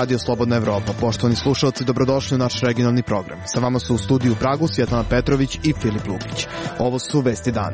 Radio Slobodna Evropa. Poštovani slušalci, dobrodošli u naš regionalni program. Sa vama su u studiju u Pragu Svjetlana Petrović i Filip Lukić. Ovo su vesti dana.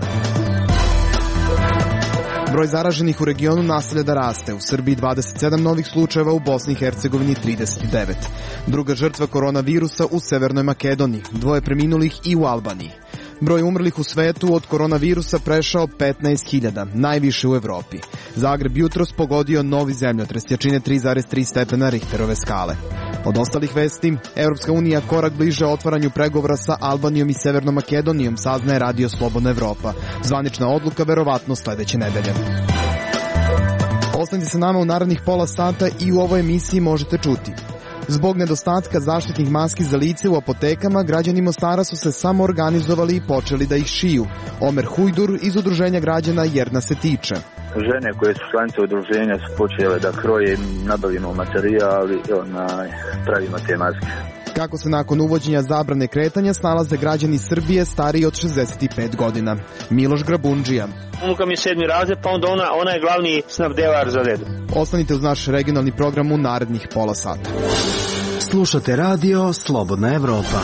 Broj zaraženih u regionu nastavlja da raste. U Srbiji 27 novih slučajeva, u Bosni i Hercegovini 39. Druga žrtva koronavirusa u Severnoj Makedoniji, 2 preminulih i u Albaniji. Broj umrlih u svetu od koronavirusa prešao 15.000, najviše u Evropi. Zagreb jutros pogodio novi zemljotres jačine 3,3 stepena Richterove skale. Od ostalih vesti, Evropska unija korak bliže otvaranju pregovora sa Albanijom i Severnom Makedonijom, saznaje Radio Slobodna Evropa. Zvanična odluka verovatno sledeće nedelje. Ostanite sa nama u narednih pola sata i u ovoj emisiji možete čuti. Zbog nedostatka zaštitnih maski za lice u apotekama, građani Mostara su se samoorganizovali i počeli da ih šiju. Omer Hujdur iz Udruženja građana Jer nas se tiče. Žene koje su članice udruženja su počele da kroje, nabavimo materijal i pravimo te maske. Kako se nakon uvođenja zabrane kretanja snalaze građani Srbije stariji od 65 godina. Miloš Grabundžija. Unuka mi je 7. razred, pa onda ona je glavni snabdevar za redu. Ostanite uz naš regionalni program u narednih pola sata. Slušate radio Slobodna Evropa.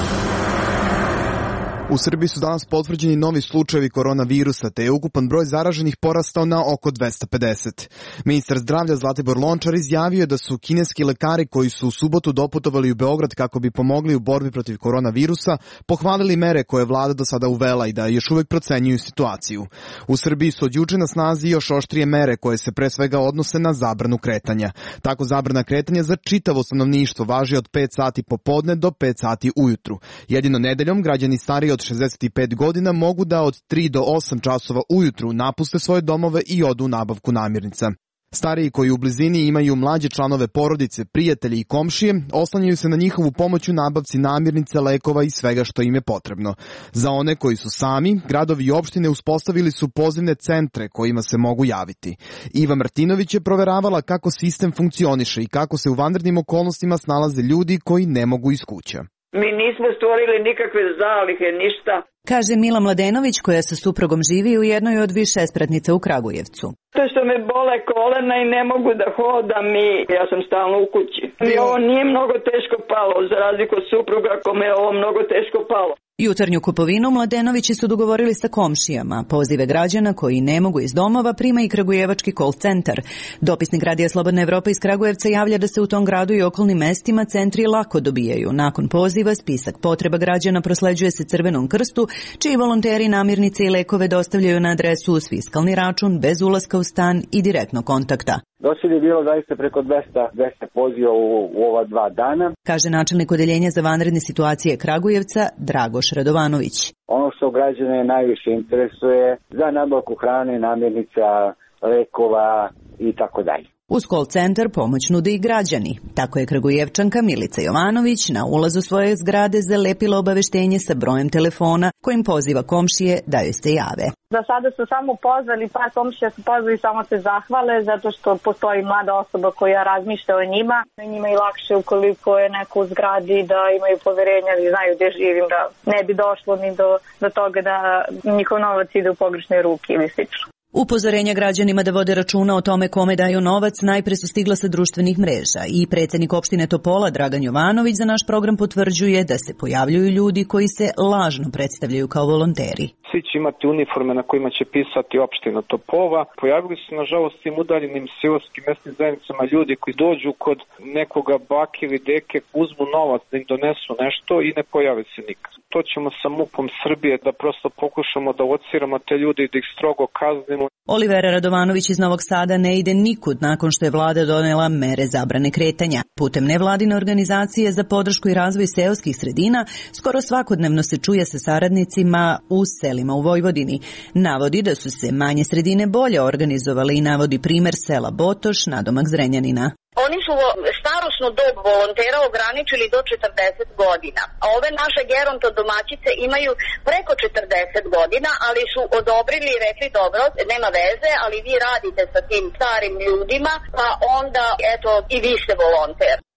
U Srbiji su danas potvrđeni novi slučajevi koronavirusa, te je ukupan broj zaraženih porastao na oko 250. Ministar zdravlja Zlatibor Lončar izjavio je da su kineski lekari koji su u subotu doputovali u Beograd kako bi pomogli u borbi protiv koronavirusa, pohvalili mere koje je vlada do sada uvela i da još uvek procenjuju situaciju. U Srbiji su od juče na snazi još oštrije mere koje se pre svega odnose na zabranu kretanja. Tako zabrana kretanja za čitavo stanovništvo važi od 5 sati popodne do 5 sati ujutru. Jedino nedeljom građani stariji od 65 godina mogu da od 3 do 8 časova ujutru napuste svoje domove i odu u nabavku namirnica. Stariji koji u blizini imaju mlađe članove porodice, prijatelji i komšije, oslanjaju se na njihovu pomoć u nabavci namirnica, lekova i svega što im je potrebno. Za one koji su sami, gradovi i opštine uspostavili su pozivne centre kojima se mogu javiti. Iva Martinović je proveravala kako sistem funkcioniše i kako se u vanrednim okolnostima snalaze ljudi koji ne mogu iz kuća. Mi nismo stvorili nikakve zalihe, ništa. Kaže Mila Mladenović, koja sa suprugom živi u jednoj od više spratnica u Kragujevcu. To što me bole kolena i ne mogu da hodam ja sam stalno u kući. Mi ovo nije mnogo teško palo, za razliku od supruga kome je ovo mnogo teško palo. Jutarnju kupovinu Mladenovići su dogovorili sa komšijama. Pozive građana koji ne mogu iz domova prima i kragujevački call centar. Dopisnik Radija Slobodna Evropa iz Kragujevca javlja da se u tom gradu i okolnim mestima centri lako dobijaju. Nakon poziva spisak potreba građana prosleđuje se Crvenom krstu, čiji volonteri namirnice i lekove dostavljaju na adresu uz fiskalni račun, bez ulaska u stan i direktnog kontakta. Dosad je bilo zaista preko 200 poziva u ova 2 dana. Kaže načelnik odeljenja za vanredne situacije Kragujevca Dragoš Radovanović. Ono što građane najviše interesuje za nabavku hrane, namirnica, lekova i tako dalje. Uz call centar pomoć nude i građani. Tako je Kragujevčanka Milica Jovanović na ulazu svoje zgrade zalepila obaveštenje sa brojem telefona kojim poziva komšije da joj se jave. Za sada su samo pozvali, pa komšija su pozvali samo se zahvale zato što postoji mlada osoba koja razmišlja o njima. Njima je lakše ukoliko je neko u zgradi da imaju poverenja i znaju gde živim, da ne bi došlo ni do toga da njihov novac ide u pogrešne ruke ili slično. Upozorenja građanima da vode računa o tome kome daju novac najpre su stigla sa društvenih mreža i predsjednik opštine Topola Dragan Jovanović za naš program potvrđuje da se pojavljuju ljudi koji se lažno predstavljaju kao volonteri. Svi će imati uniforme na kojima će pisati opština Topova. Pojavili su nažalost tim udaljenim seoskim mesnim zajednicama ljudi koji dođu kod nekoga bake ili deke, uzmu novac da im donesu nešto i ne pojave se nikad. To ćemo sa MUP-om Srbije da prosto pokušamo da lociramo te ljude i da ih strogo kaznimo. Olivera Radovanović iz Novog Sada ne ide nikud nakon što je vlada donela mere zabrane kretanja. Putem nevladine organizacije za podršku i razvoj seoskih sredina skoro svakodnevno se čuje sa saradnicima u selima u Vojvodini. Navodi da su se manje sredine bolje organizovale i navodi primer sela Botoš, nadomak Zrenjanina. Oni su starosnu dob volontera ograničili do 40 godina. A ove naše geronto domaćice imaju preko 40 godina, ali su odobrili i rekli dobro, nema veze, ali vi radite sa tim starim ljudima, pa onda eto i vi ste volonter.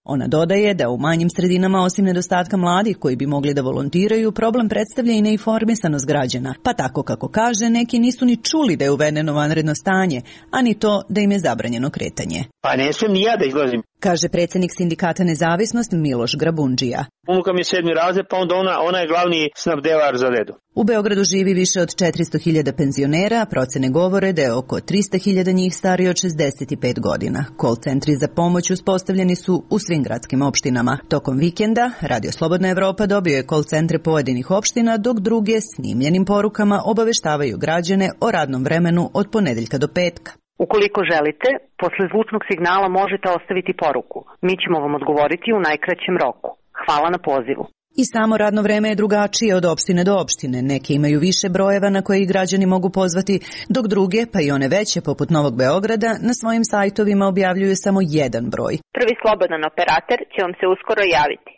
Ona dodaje da u manjim sredinama, osim nedostatka mladih koji bi mogli da volontiraju, problem predstavlja i neinformisanost građana, pa tako kako kaže, neki nisu ni čuli da je uvedeno vanredno stanje, a ni to da im je zabranjeno kretanje. Pa ne smijem ni ja da izlazim. Kaže predsjednik sindikata Nezavisnost Miloš Grabundžija. Unuka mi je 7. razred, pa onda ona je glavni snabdevar za ledu. U Beogradu živi više od 400.000 penzionera, a procene govore da je oko 300.000 njih starije od 65 godina. Call centri za pomoć uspostavljeni su u svim gradskim opštinama. Tokom vikenda Radio Slobodna Evropa dobio je call centre pojedinih opština, dok druge snimljenim porukama obaveštavaju građane o radnom vremenu od ponedeljka do petka. Ukoliko želite, posle zvučnog signala možete ostaviti poruku. Mi ćemo vam odgovoriti u najkraćem roku. Hvala na pozivu. I samo radno vreme je drugačije od opštine do opštine. Neke imaju više brojeva na koje ih građani mogu pozvati, dok druge, pa i one veće poput Novog Beograda, na svojim sajtovima objavljuju samo jedan broj. Prvi slobodan operator će vam se uskoro javiti.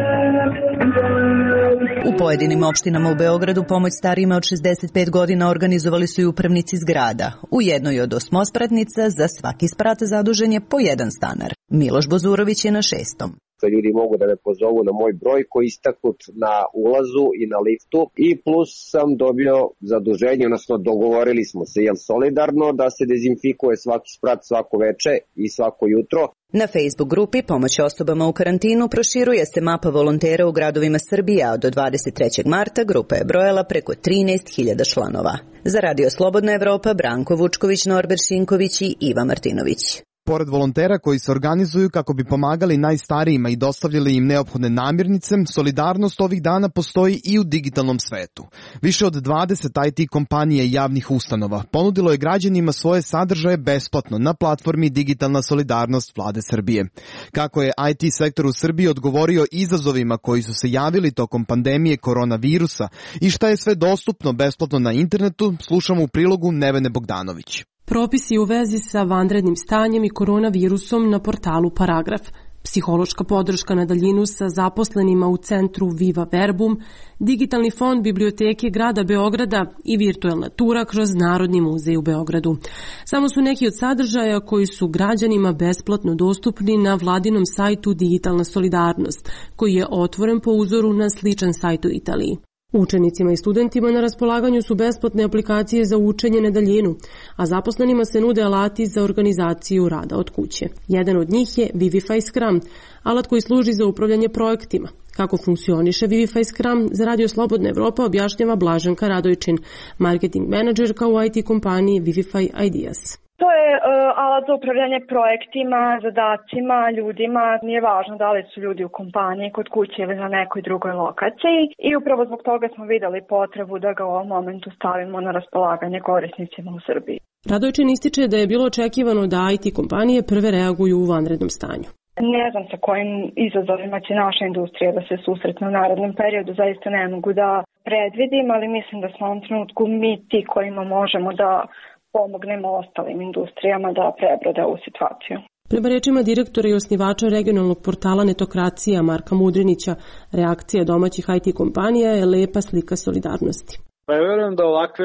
U pojedinim opštinama u Beogradu pomoć starijima od 65 godina organizovali su i upravnici zgrada. U jednoj od 8 spratnica za svaki sprat zadužen je po jedan stanar. Miloš Bozurović je na 6. Ljudi mogu da me pozovu na moj broj koji je istaknut na ulazu i na liftu i plus sam dobio zaduženje, odnosno dogovorili smo se solidarno da se dezinfikuje svaki sprat svako veče i svako jutro. Na Facebook grupi Pomoć osobama u karantinu proširuje se mapa volontera u gradovima Srbije, a do 23. marta grupa je brojala preko 13.000 članova. Za Radio Slobodna Evropa, Branko Vučković, Norbert Šinković i Iva Martinović. Pored volontera koji se organizuju kako bi pomagali najstarijima i dostavljali im neophodne namirnice, solidarnost ovih dana postoji i u digitalnom svetu. Više od 20 IT kompanija i javnih ustanova ponudilo je građanima svoje sadržaje besplatno na platformi Digitalna solidarnost Vlade Srbije. Kako je IT sektor u Srbiji odgovorio izazovima koji su se javili tokom pandemije koronavirusa i šta je sve dostupno besplatno na internetu, slušamo u prilogu Nevene Bogdanović. Propisi u vezi sa vanrednim stanjem i koronavirusom na portalu Paragraf. Psihološka podrška na daljinu sa zaposlenima u centru Viva Verbum, digitalni fond Biblioteke grada Beograda i virtuelna tura kroz Narodni muzej u Beogradu. Samo su neki od sadržaja koji su građanima besplatno dostupni na vladinom sajtu Digitalna solidarnost, koji je otvoren po uzoru na sličan sajt u Italiji. Učenicima i studentima na raspolaganju su besplatne aplikacije za učenje na daljinu, a zaposlenima se nude alati za organizaciju rada od kuće. Jedan od njih je Vivify Scrum, alat koji služi za upravljanje projektima. Kako funkcioniše Vivify Scrum, za Radio Slobodna Evropa objašnjava Blaženka Radojčin, marketing menadžerka u IT kompaniji Vivify Ideas. To je alat za upravljanje projektima, zadacima, ljudima. Nije važno da li su ljudi u kompaniji, kod kuće ili na nekoj drugoj lokaciji. I upravo zbog toga smo videli potrebu da ga u ovom momentu stavimo na raspolaganje korisnicima u Srbiji. Radojčin ističe da je bilo očekivano da IT kompanije prve reaguju u vanrednom stanju. Ne znam sa kojim izazovima će naša industrija da se susretne u narednom periodu, zaista ne mogu da predvidim, ali mislim da smo u ovom trenutku mi ti kojima možemo da pomognemo ostalim industrijama da prebrode ovu situaciju. Prema rečima direktora i osnivača regionalnog portala Netokracija Marka Mudrinića, reakcija domaćih IT kompanija je lepa slika solidarnosti. Pa ja verujem da ovakve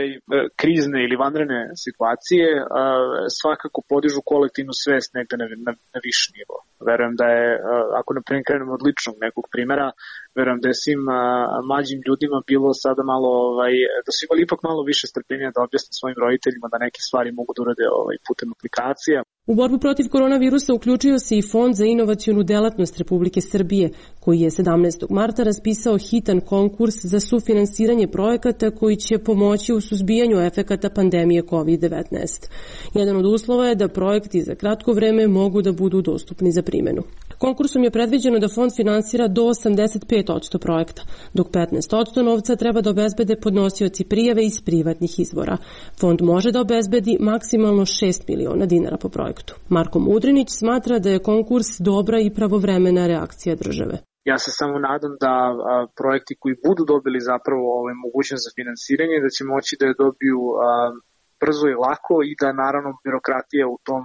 krizne ili vanredne situacije svakako podižu kolektivnu svest negde na viši nivo. Verujem da je, ako na primjer krenemo od ličnog nekog primjera, verujem da je svim mlađim ljudima bilo sada malo, da su imali ipak malo više strpljenja da objasne svojim roditeljima da neke stvari mogu da urade putem aplikacija. U borbu protiv koronavirusa uključio se i Fond za inovacionu delatnost Republike Srbije, koji je 17. marta raspisao hitan konkurs za sufinansiranje projekata koji će pomoći u suzbijanju efekata pandemije COVID-19. Jedan od uslova je da projekti za kratko vreme mogu da budu dostupni za primjenu. Konkursom je predviđeno da fond finansira do 85% projekta, dok 15% novca treba da obezbede podnosioci prijave iz privatnih izvora. Fond može da obezbedi maksimalno 6 miliona dinara po projektu. Marko Mudrinić smatra da je konkurs dobra i pravovremena reakcija države. Ja se samo nadam da projekti koji budu dobili zapravo mogućnost za finansiranje, da će moći da je dobiju brzo i lako i da naravno birokratija u tom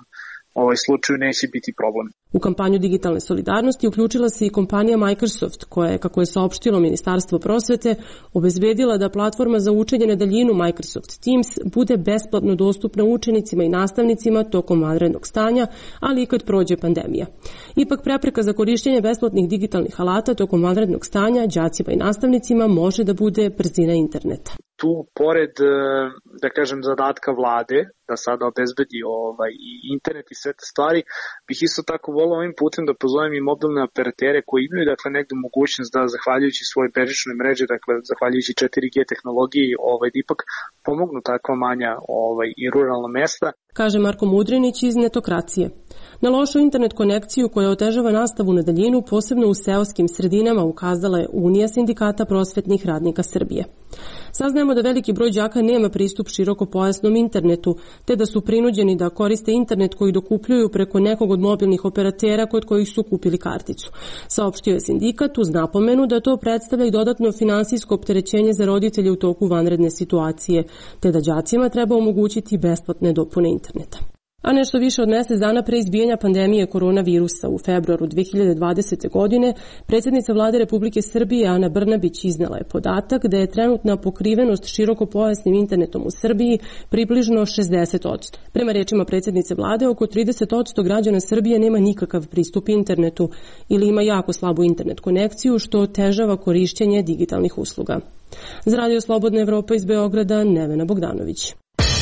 slučaju neće biti problem. U kampanju digitalne solidarnosti uključila se i kompanija Microsoft, koja je, kako je saopštilo Ministarstvo prosvete, obezbedila da platforma za učenje na daljinu Microsoft Teams bude besplatno dostupna učenicima i nastavnicima tokom vanrednog stanja, ali i kad prođe pandemija. Ipak prepreka za korišćenje besplatnih digitalnih alata tokom vanrednog stanja đacima i nastavnicima može da bude brzina interneta. Tu, pored, da kažem, zadatka vlade, da sada obezbedi i internet i sve te stvari, bih isto tako volao ovim putem da pozovem i mobilne operatere koji imaju negde mogućnost da zahvaljujući svojoj bežičnoj mreži, zahvaljujući 4G tehnologiji, da ipak pomognu takva manja i ruralna mesta. Kaže Marko Mudrinić iz Netokracije. Na lošu internet konekciju koja otežava nastavu na daljinu, posebno u seoskim sredinama, ukazala je Unija sindikata prosvetnih radnika Srbije. Saznajemo da veliki broj đaka nema pristup širokopojasnom internetu, te da su prinuđeni da koriste internet koji dokupljuju preko nekog od mobilnih operatera kod kojih su kupili karticu. Saopštio je sindikat uz napomenu da to predstavlja i dodatno finansijsko opterećenje za roditelje u toku vanredne situacije, te da đacima treba omogućiti besplatne dopune interneta. A nešto više od mjesec dana pre izbijanja pandemije koronavirusa u februaru 2020. godine, predsjednica Vlade Republike Srbije Ana Brnabić iznela je podatak da je trenutna pokrivenost širokopojasnim internetom u Srbiji približno 60%. Prema rečima predsjednice Vlade, oko 30% građana Srbije nema nikakav pristup internetu ili ima jako slabu internet konekciju, što otežava korišćenje digitalnih usluga. Za Radio Slobodna Evropa iz Beograda, Nevena Bogdanović.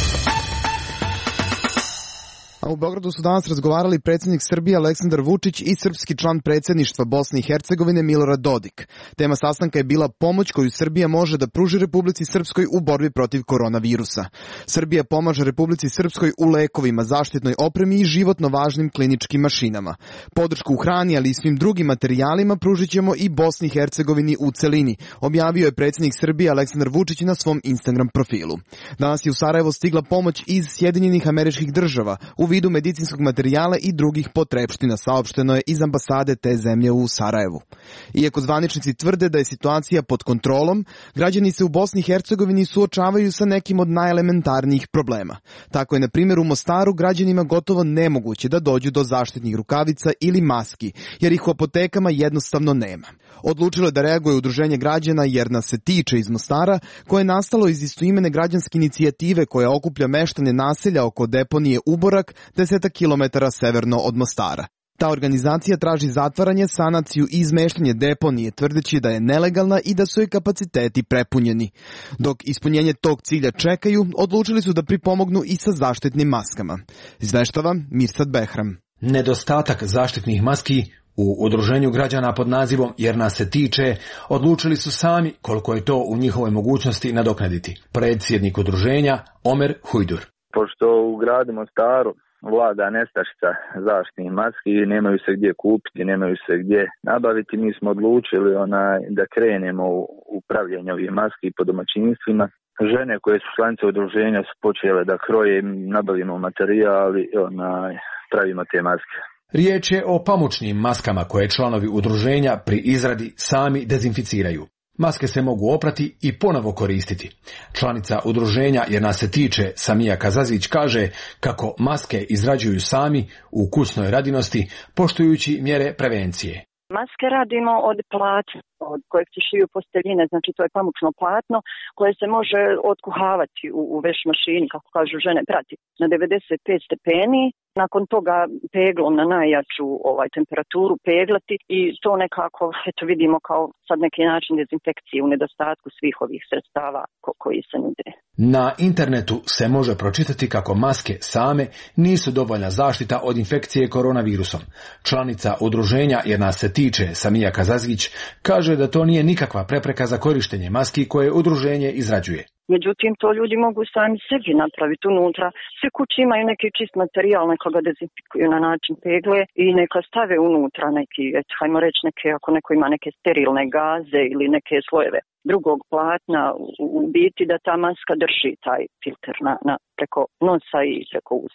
A u Beogradu su danas razgovarali predsjednik Srbije Aleksandar Vučić i srpski član predsjedništva Bosne i Hercegovine Milorad Dodik. Tema sastanka je bila pomoć koju Srbija može da pruži Republici Srpskoj u borbi protiv koronavirusa. Srbija pomaže Republici Srpskoj u lekovima, zaštitnoj opremi i životno važnim kliničkim mašinama. Podršku u hrani, ali i svim drugim materijalima pružit ćemo i Bosni i Hercegovini u celini, objavio je predsjednik Srbije Aleksandar Vučić na svom Instagram profilu. Danas je u Sarajevo stigla pomoć iz Sjedinjenih Američkih Država u vidu medicinskog materijala i drugih potrepština, saopšteno je iz ambasade te zemlje u Sarajevu. Iako zvaničnici tvrde da je situacija pod kontrolom, građani se u Bosni i Hercegovini suočavaju sa nekim od najelementarnijih problema. Tako je, na primjer, u Mostaru građanima gotovo nemoguće da dođu do zaštitnih rukavica ili maski, jer ih u apotekama jednostavno nema. Odlučilo je da reaguje udruženje građana Jer nas se tiče iz Mostara, koje je nastalo iz istoimene građanske inicijative koja okuplja meštane naselja oko deponije Uborak, 10 kilometara severno od Mostara. Ta organizacija traži zatvaranje, sanaciju i izmeštanje deponije, tvrdeći da je nelegalna i da su joj kapaciteti prepunjeni. Dok ispunjenje tog cilja čekaju, odlučili su da pripomognu i sa zaštitnim maskama. Izveštava Mirsad Behram. Nedostatak zaštitnih maski u udruženju građana pod nazivom Jer nas se tiče odlučili su sami koliko je to u njihovoj mogućnosti nadoknaditi. Predsjednik udruženja Omer Hujdur. Pošto u gradu Mostaru vlada nestašica zaštitnih maski, nemaju se gdje kupiti, nemaju se gdje nabaviti, mi smo odlučili da krenemo u pravljenje ovih maski po domaćinstvima. Žene koje su članice udruženja su počele da kroje, nabavimo materijal i pravimo te maske. Riječ je o pamučnim maskama koje članovi udruženja pri izradi sami dezinficiraju. Maske se mogu oprati i ponovo koristiti. Članica udruženja Jer nas se tiče Samija Kazazić kaže kako maske izrađuju sami u kućnoj radinosti poštujući mjere prevencije. Maske radimo od platna, od kojeg se šiju posteljine, znači to je pamučno platno koje se može otkuhavati u veš mašini, kako kažu žene, prati na 95 stepeni. Nakon toga peglom na najjaču temperaturu peglati i to nekako, vidimo kao sad neki način dezinfekcije u nedostatku svih ovih sredstava koji se nude. Na internetu se može pročitati kako maske same nisu dovoljna zaštita od infekcije koronavirusom. Članica udruženja Jer nas se tiče Samija Kazazgić kaže da to nije nikakva prepreka za korištenje maski koje udruženje izrađuje. Međutim, to ljudi mogu sami sebi napraviti unutra. Sve kuće imaju neki čist materijal, neka ga dezinfikuju na način pegle i neka stave unutra neki, hajmo reći, ako neko ima neke sterilne gaze ili neke slojeve drugog platna, u biti da ta maska drži taj filter preko nosa i preko usta.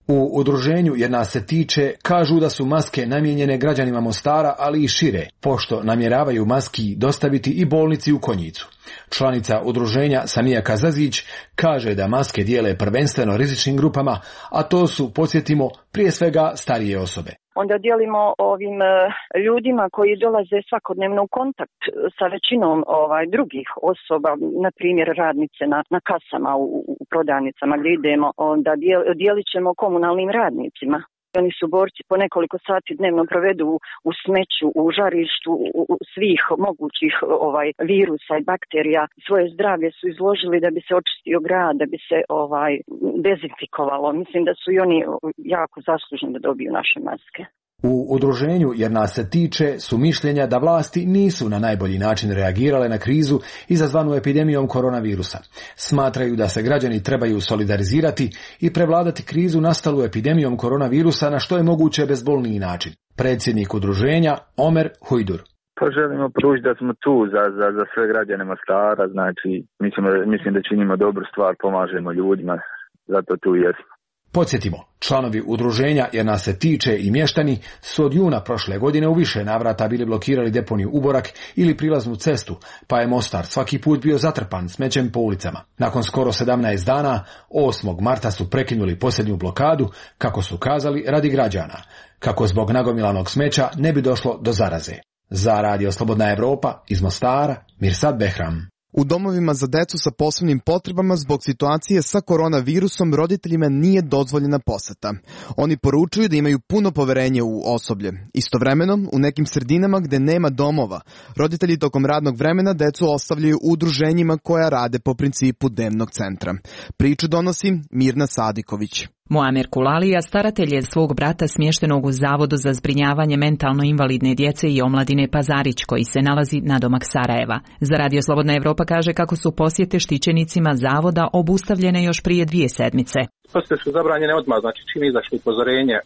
U udruženju Jer nas se tiče kažu da su maske namijenjene građanima Mostara, ali i šire, pošto namjeravaju maski dostaviti i bolnici u Konjicu. Članica udruženja Samija Kazazić kaže da maske dijele prvenstveno rizičnim grupama, a to su, podsjetimo, prije svega starije osobe. Onda dijelimo ovim ljudima koji dolaze svakodnevno u kontakt sa većinom drugih osoba, na primjer radnice na kasama u prodavnicama gdje idemo, onda dijelit ćemo komunalnim radnicima. Oni su borci, po nekoliko sati dnevno provedu u smeću, u žarištu, u svih mogućih virusa i bakterija. Svoje zdravlje su izložili da bi se očistio grad, da bi se dezinfikovalo. Mislim da su i oni jako zaslužni da dobiju naše maske. U udruženju Jer nas se tiče su mišljenja da vlasti nisu na najbolji način reagirale na krizu izazvanu epidemijom koronavirusa. Smatraju da se građani trebaju solidarizirati i prevladati krizu nastalu epidemijom koronavirusa na što je moguće bezbolniji način. Predsjednik udruženja Omer Hujdur. Pa želimo pružiti da smo tu za sve građane Mostara, znači mislim da činimo dobru stvar, pomažemo ljudima, zato tu jesmo. Podsjetimo, članovi udruženja Jer nas se tiče i mještani su od juna prošle godine u više navrata bili blokirali deponiju Uborak ili prilaznu cestu, pa je Mostar svaki put bio zatrpan smećem po ulicama. Nakon skoro 17 dana, 8. marta su prekinuli posljednju blokadu, kako su kazali, radi građana, kako zbog nagomilanog smeća ne bi došlo do zaraze. Za Radio Slobodna Evropa iz Mostara, Mirsad Behram. U domovima za decu sa posebnim potrebama zbog situacije sa koronavirusom roditeljima nije dozvoljena poseta. Oni poručuju da imaju puno poverenje u osoblje. Istovremeno, u nekim sredinama gde nema domova, roditelji tokom radnog vremena decu ostavljaju u udruženjima koja rade po principu dnevnog centra. Priču donosi Mirna Sadiković. Muamer Kulalija staratelj je svog brata smještenog u Zavodu za zbrinjavanje mentalno invalidne djece i omladine Pazarić, koji se nalazi nadomak Sarajeva. Za Radio Slobodna Evropa kaže kako su posjete štićenicima zavoda obustavljene još prije 2 sedmice. Posjete su zabranjene odmah, znači čim izašli upozorenje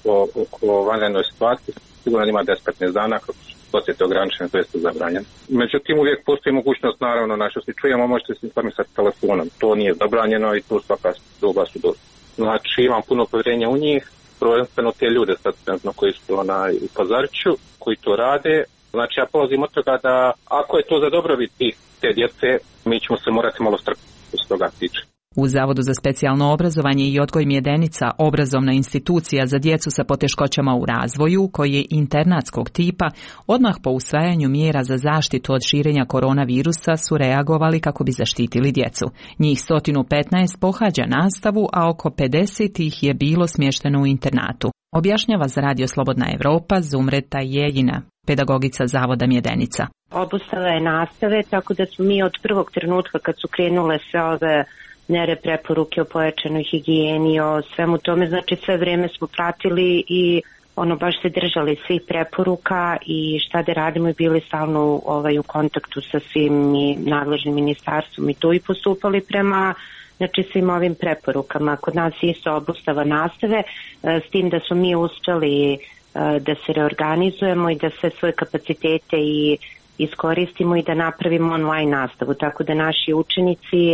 o vanrednoj situaciji, sigurno ima 10-15 dana kako su posjete ograničene, to jest zabranjene. Međutim, uvijek postoji mogućnost, naravno, na što se čujemo, možete se informisati telefonom. To nije zabranjeno i tu svaka doba su dosta. Znači imam puno povjerenja u njih, prvenstveno te ljude sad koji su u Pazariću, koji to rade. Znači ja polazim od toga da ako je to za dobrobit te djece, mi ćemo se morati malo strpiti što toga tiče. U Zavodu za specijalno obrazovanje i odgoj Mjedenica, obrazovna institucija za djecu sa poteškoćama u razvoju, koji je internatskog tipa, odmah po usvajanju mjera za zaštitu od širenja koronavirusa su reagovali kako bi zaštitili djecu. Njih 115 pohađa nastavu, a oko 50 ih je bilo smješteno u internatu. Objašnjava za Radio Slobodna Evropa Zumreta Jejina, pedagogica Zavoda Mjedenica. Obustava je nastave, tako da smo mi od prvog trenutka kad su krenule sve ove mjere, preporuke o pojačanoj higijeni, o svemu tome, znači sve vrijeme smo pratili i baš se držali svih preporuka i šta da radimo i bili stalno u kontaktu sa svim nadležnim ministarstvom i tu i postupali prema svim ovim preporukama. Kod nas je isto obustava nastave, s tim da smo mi uspjeli da se reorganizujemo i da sve svoje kapacitete i iskoristimo i da napravimo online nastavu, tako da naši učenici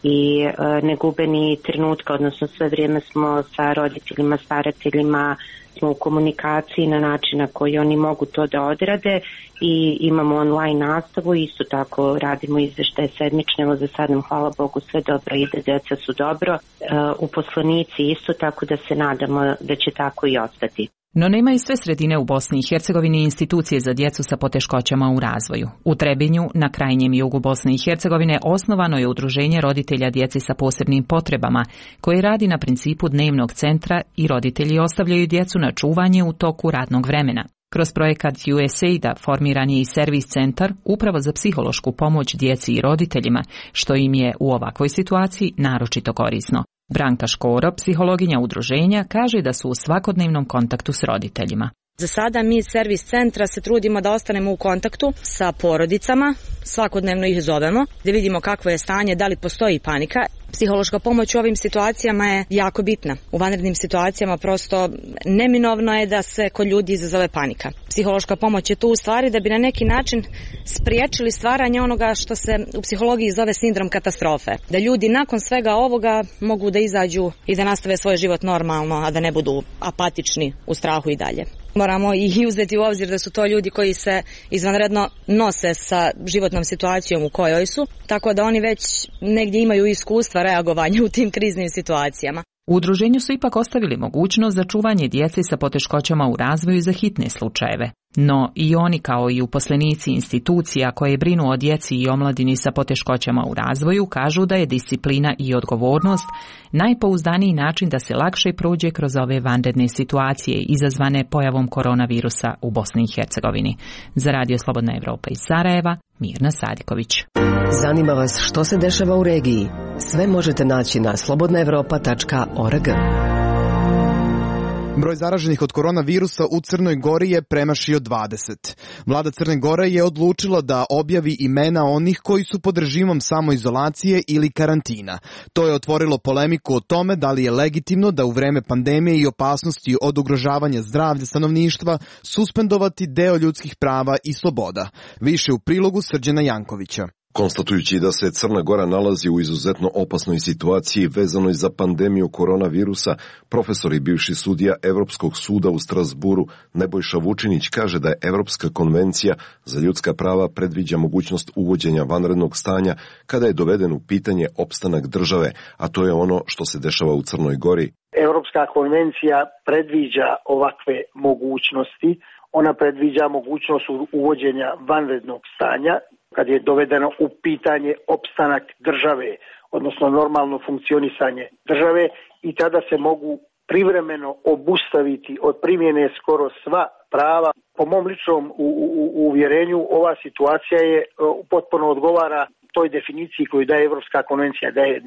i ne gube ni trenutka, odnosno sve vrijeme smo sa roditeljima, starateljima, smo u komunikaciji na način na koji oni mogu to da odrade i imamo online nastavu, isto tako radimo izveštaje sedmične, za sad nam hvala Bogu sve dobro ide, djeca su dobro, uposlenici isto, tako da se nadamo da će tako i ostati. No nema i sve sredine u Bosni i Hercegovini institucije za djecu sa poteškoćama u razvoju. U Trebinju, na krajnjem jugu Bosne i Hercegovine, osnovano je udruženje roditelja djeci sa posebnim potrebama, koje radi na principu dnevnog centra i roditelji ostavljaju djecu na čuvanje u toku radnog vremena. Kroz projekat USAID-a formiran je i servis centar upravo za psihološku pomoć djeci i roditeljima, što im je u ovakvoj situaciji naročito korisno. Branka Škoro, psihologinja udruženja, kaže da su u svakodnevnom kontaktu s roditeljima. Za sada mi iz servis centra se trudimo da ostanemo u kontaktu sa porodicama, svakodnevno ih zovemo, da vidimo kakvo je stanje, da li postoji panika. Psihološka pomoć u ovim situacijama je jako bitna. U vanrednim situacijama prosto neminovno je da se kod ljudi izazove panika. Psihološka pomoć je tu u stvari da bi na neki način spriječili stvaranje onoga što se u psihologiji zove sindrom katastrofe. Da ljudi nakon svega ovoga mogu da izađu i da nastave svoj život normalno, a da ne budu apatični u strahu i dalje. Moramo i uzeti u obzir da su to ljudi koji se izvanredno nose sa životnom situacijom u kojoj su, tako da oni već negdje imaju iskustva reagovanja u tim kriznim situacijama. U udruženju su ipak ostavili mogućnost za čuvanje djece sa poteškoćama u razvoju za hitne slučajeve. No i oni kao i uposlenici institucija koje brinu o djeci i omladini sa poteškoćama u razvoju kažu da je disciplina i odgovornost najpouzdaniji način da se lakše prođe kroz ove vanredne situacije izazvane pojavom koronavirusa u Bosni i Hercegovini. Za Radio Slobodna Evropa iz Sarajeva, Mirna Sadiković. Zanima vas što se dešava u regiji? Sve možete naći na slobodnaevropa.org. Broj zaraženih od koronavirusa u Crnoj Gori je premašio 20. Vlada Crne Gore je odlučila da objavi imena onih koji su pod režimom samoizolacije ili karantina. To je otvorilo polemiku o tome da li je legitimno da u vreme pandemije i opasnosti od ugrožavanja zdravlja stanovništva suspendovati deo ljudskih prava i sloboda. Više u prilogu Srđana Jankovića. Konstatujući da se Crna Gora nalazi u izuzetno opasnoj situaciji vezanoj za pandemiju koronavirusa, profesor i bivši sudija Evropskog suda u Strasburu Nebojša Vučinić kaže da je Evropska konvencija za ljudska prava predviđa mogućnost uvođenja vanrednog stanja kada je doveden u pitanje opstanak države, a to je ono što se dešava u Crnoj Gori. Evropska konvencija predviđa ovakve mogućnosti. Ona predviđa mogućnost uvođenja vanrednog stanja kad je dovedeno u pitanje opstanak države, odnosno normalno funkcionisanje države, i tada se mogu privremeno obustaviti od primjene skoro sva prava. Po mom ličnom uvjerenju ova situacija je potpuno odgovara toj definiciji koju daje Evropska konvencija, da je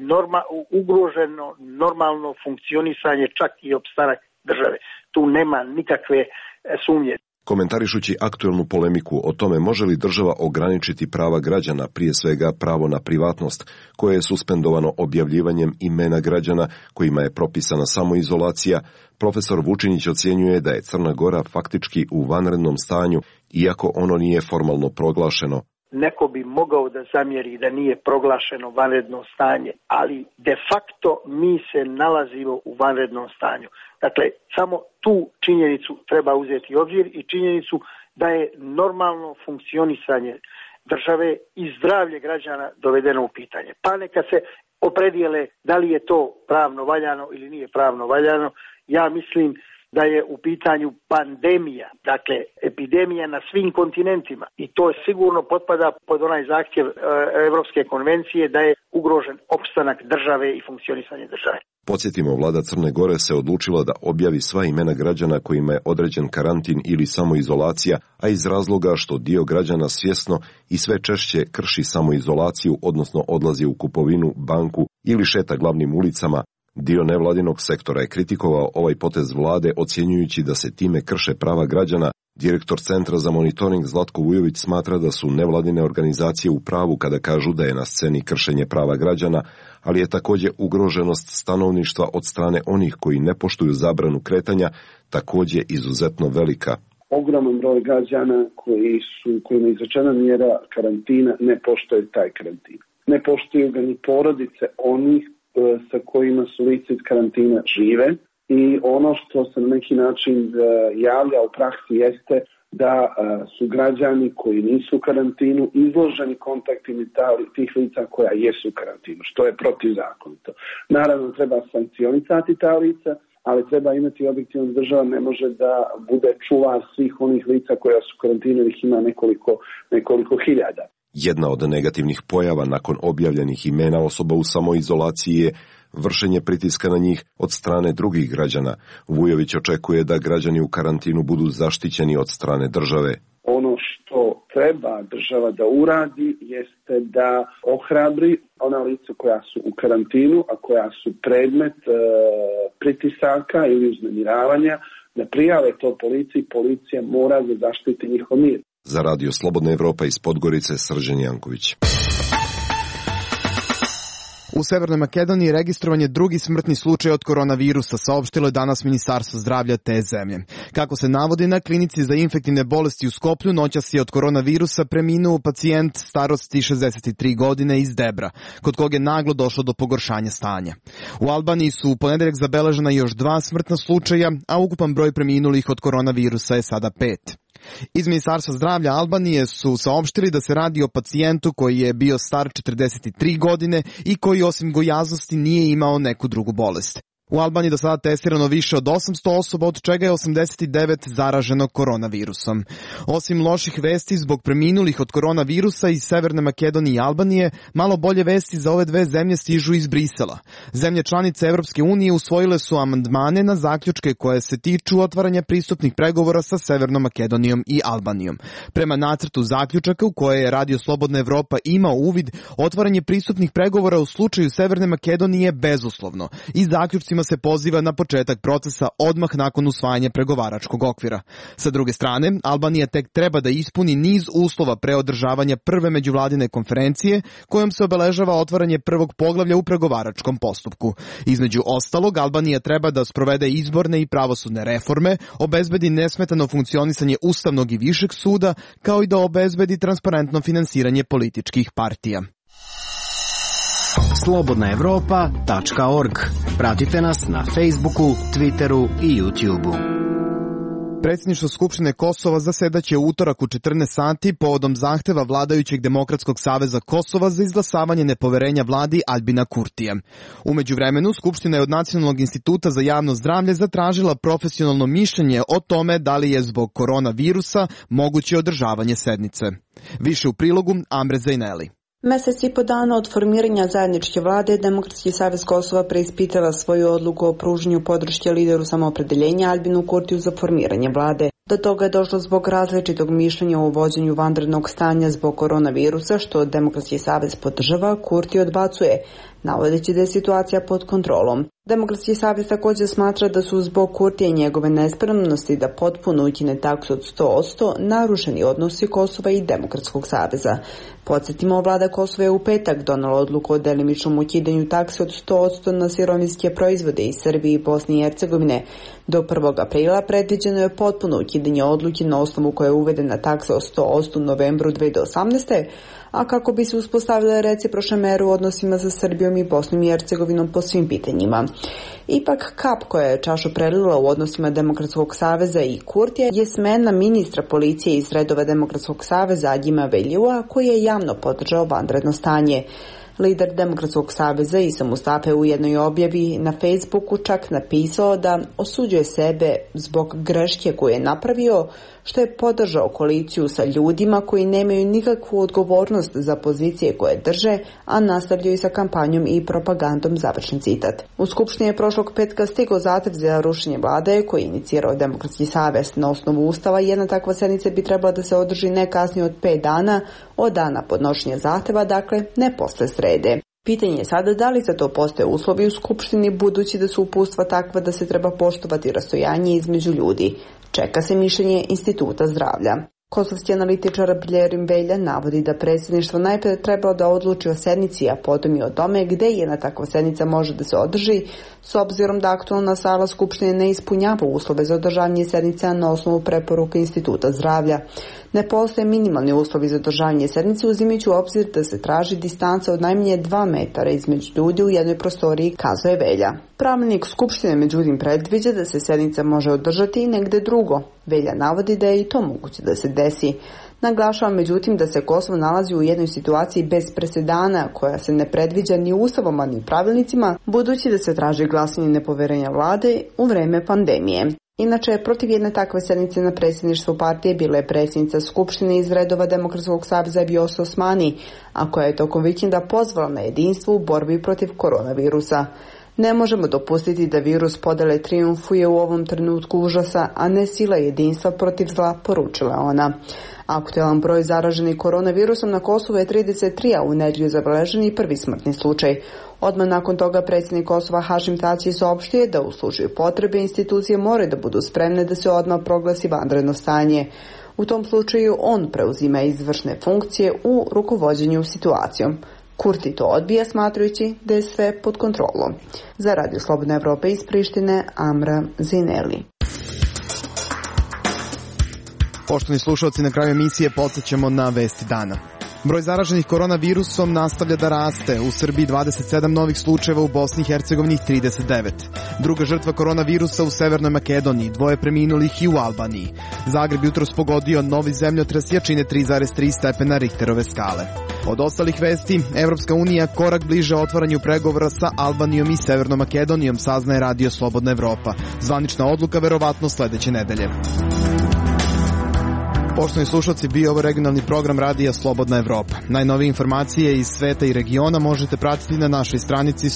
ugroženo normalno funkcionisanje, čak i opstanak države. Tu nema nikakve sumnje. Komentarišući aktuelnu polemiku o tome može li država ograničiti prava građana, prije svega pravo na privatnost, koje je suspendovano objavljivanjem imena građana kojima je propisana samoizolacija, profesor Vučinić ocjenjuje da je Crna Gora faktički u vanrednom stanju, iako ono nije formalno proglašeno. Neko bi mogao da zamjeri da nije proglašeno vanredno stanje, ali de facto mi se nalazimo u vanrednom stanju. Dakle, samo tu činjenicu treba uzeti u obzir i činjenicu da je normalno funkcionisanje države i zdravlje građana dovedeno u pitanje. Pa neka se opredijele da li je to pravno valjano ili nije pravno valjano. Ja mislim da je u pitanju pandemija, dakle epidemija na svim kontinentima, i to sigurno potpada pod onaj zahtjev Evropske konvencije da je ugrožen opstanak države i funkcionisanje države. Podsjetimo, vlada Crne Gore se odlučila da objavi sva imena građana kojima je određen karantin ili samoizolacija, a iz razloga što dio građana svjesno i sve češće krši samoizolaciju, odnosno odlazi u kupovinu, banku ili šeta glavnim ulicama. Dio nevladinog sektora je kritikovao ovaj potez vlade, ocjenjujući da se time krše prava građana. Direktor Centra za monitoring Zlatko Vujović smatra da su nevladine organizacije u pravu kada kažu da je na sceni kršenje prava građana, ali je također ugroženost stanovništva od strane onih koji ne poštuju zabranu kretanja također izuzetno velika. Ogroman broj građana kojima je izrečena mjera karantina ne poštuje taj karantin. Ne poštuju ga ni porodice onih sa kojima su lice iz karantina žive, i ono što se na neki način javlja u praksi jeste da su građani koji nisu u karantinu izloženi kontaktima tih lica koja jesu u karantinu, što je protivzakonito. Naravno, treba sankcionisati ta lica, ali treba imati objektivno da država ne može da bude čuvar svih onih lica koja su u karantinu, ih ima nekoliko hiljada. Jedna od negativnih pojava nakon objavljenih imena osoba u samoizolaciji je vršenje pritiska na njih od strane drugih građana. Vujović očekuje da građani u karantinu budu zaštićeni od strane države. Ono što treba država da uradi jeste da ohrabri ona lica koja su u karantinu, a koja su predmet pritisaka ili uznemiravanja, da prijave to policiji, policija mora da zaštiti njihov mir. Za Radio Slobodna Evropa iz Podgorice, Srđan Janković. U Severnoj Makedoniji registrovan je drugi smrtni slučaj od koronavirusa, saopštilo je danas Ministarstvo zdravlja te zemlje. Kako se navodi, na klinici za infektivne bolesti u Skoplju noćas je od koronavirusa preminuo pacijent starosti 63 godine iz Debra, kod kog je naglo došlo do pogoršanja stanja. U Albaniji su u ponedeljak zabeležena još 2 smrtna slučaja, a ukupan broj preminulih od koronavirusa je sada 5. Iz Ministarstva zdravlja Albanije su saopštili da se radi o pacijentu koji je bio star 43 godine i koji osim gojaznosti nije imao neku drugu bolest. U Albaniji do sada testirano više od 800 osoba, od čega je 89 zaraženo koronavirusom. Osim loših vesti zbog preminulih od koronavirusa iz Severne Makedonije i Albanije, malo bolje vesti za ove dve zemlje stižu iz Brisela. Zemlje članice Evropske unije usvojile su amandmane na zaključke koje se tiču otvaranja pristupnih pregovora sa Severnom Makedonijom i Albanijom. Prema nacrtu zaključaka u koje je Radio Slobodna Evropa imao uvid, otvaranje pristupnih pregovora u slučaju Severne Makedonije je bezuslovno i zaključci se poziva na početak procesa odmah nakon usvajanja pregovaračkog okvira. Sa druge strane, Albanija tek treba da ispuni niz uslova pre održavanja prve međuvladine konferencije kojom se obeležava otvaranje prvog poglavlja u pregovaračkom postupku. Između ostalog, Albanija treba da sprovede izborne i pravosudne reforme, obezbedi nesmetano funkcionisanje Ustavnog i Višeg suda, kao i da obezbedi transparentno finansiranje političkih partija. slobodnaevropa.org. Pratite nas na Facebooku, Twitteru i YouTubeu. Predsjedništvo Skupštine Kosova zasedaće u utorak u 14 sati povodom zahteva vladajućeg Demokratskog saveza Kosova za izglasavanje nepoverenja vladi Aljbina Kurtija. U međuvremenu, Skupština je od Nacionalnog instituta za javno zdravlje zatražila profesionalno mišljenje o tome da li je zbog koronavirusa moguće održavanje sednice. Više u prilogu Amre Zajneli. Mesec i po dana od formiranja zajedničke vlade, Demokratski savez Kosova preispitava svoju odluku o pružanju podrške lideru samoopredeljenja Aljbinu Kurtiju za formiranje vlade. Do toga je došlo zbog različitog mišljenja o uvođenju vanrednog stanja zbog koronavirusa, što Demokratski savez podržava, Kurti odbacuje, navodeći da je situacija pod kontrolom. Demokratski savez također smatra da su zbog Kurtija i njegove nespremnosti da potpuno ukine taksu od 100% narušeni odnosi Kosova i Demokratskog saveza. Podsjetimo, vlada Kosova je u petak donala odluku o delimičnom ukidanju takse od 100% na sirovinske proizvode iz Srbije i Bosne i Hercegovine. Do 1. aprila predviđeno je potpuno ukidanje odluke na osnovu koje je uvedena taksa od 100% u novembru 2018. a kako bi se uspostavile recipročne mere u odnosima sa Srbijom i Bosnom i Hercegovinom po svim pitanjima. Ipak kap koja je čašu prelila u odnosima Demokratskog saveza i Kurtija je smena ministra policije iz redova Demokratskog saveza Agima Veljua, koji je javno podržao vanredno stanje. Lider Demokratskog saveza Isa Mustafa u jednoj objavi na Facebooku čak napisao da osuđuje sebe zbog greške koju je napravio, što je podržao koaliciju sa ljudima koji nemaju nikakvu odgovornost za pozicije koje drže, a nastavljaju sa kampanjom i propagandom, završen citat. U Skupštini je prošlog petka stigao zahtev za rušenje vlade koji je inicirao Demokratski savez. Na osnovu Ustava jedna takva sednica bi trebala da se održi ne kasnije od 5 dana od dana podnošenja zahteva, dakle ne posle srede. Pitanje je sada da li za to postoje uslovi u Skupštini, budući da su uputstva takva da se treba poštovati rastojanje između ljudi. Čeka se mišljenje Instituta zdravlja. Kosovski analitičar Bljerim Velja navodi da predsjedništvo najpre trebalo da odluči o sednici, a potom i o tome gde jedna takva sednica može da se održi, s obzirom da aktualna sala Skupštine ne ispunjava uslove za održavanje sednica na osnovu preporuka Instituta zdravlja. Ne postoje minimalni uslovi za održavanje sednice, uzimajući u obzir da se traži distanca od najmanje 2 metara između ljudi u jednoj prostoriji, kazuje Velja. Pravilnik Skupštine međutim predviđa da se sednica može održati i negde drugo. Velja navodi da je i to moguće da se desi. Naglašava međutim da se Kosovo nalazi u jednoj situaciji bez presedana koja se ne predviđa ni ustavom, ni pravilnicima, budući da se traži glasanje nepoverenja vlade u vreme pandemije. Inače, protiv jedne takve sednice na predsjedništvu partije bila je predsjednica Skupštine iz redova Demokratskog saveza Vjosa Osmani, a koja je tokom vikenda pozvala na jedinstvo u borbi protiv koronavirusa. Ne možemo dopustiti da virus podele trijumfuje u ovom trenutku užasa, a ne sila jedinstva protiv zla, poručila ona. Aktualan broj zaraženih koronavirusom na Kosovu je 33, a u nedjelju zabeležen i prvi smrtni slučaj. Odmah nakon toga predsjednik Kosova Hašim Tači saopštio da u slučaju potrebe institucije moraju da budu spremne da se odmah proglasi vanredno stanje. U tom slučaju on preuzima izvršne funkcije u rukovođenju situacijom. Kurti to odbija smatrajući da je sve pod kontrolom. Za Radio Slobodna Evropa iz Prištine, Amra Zineli. Poštovani slušalci, na kraju emisije podsjećamo na vesti dana. Broj zaraženih koronavirusom nastavlja da raste. U Srbiji 27 novih slučajeva, u Bosni i Hercegovini 39. Druga žrtva koronavirusa u Severnoj Makedoniji, 2 preminulih i u Albaniji. Zagreb jutros pogodio novi zemljotres jačine 3,3 stepena Richterove skale. Od ostalih vesti, Evropska unija korak bliže otvaranju pregovora sa Albanijom i Severnom Makedonijom, saznaje Radio Slobodna Evropa. Zvanična odluka verovatno sledeće nedelje. Poštovani slušalci, bio ovo regionalni program Radija Slobodna Evropa. Najnovije informacije iz sveta i regiona možete pratiti na našoj stranici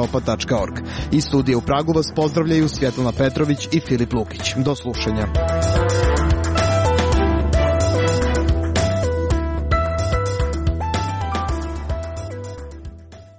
slobodnaevropa.org. Iz studija u Pragu vas pozdravljaju Svjetlana Petrović i Filip Lukić. Do slušanja.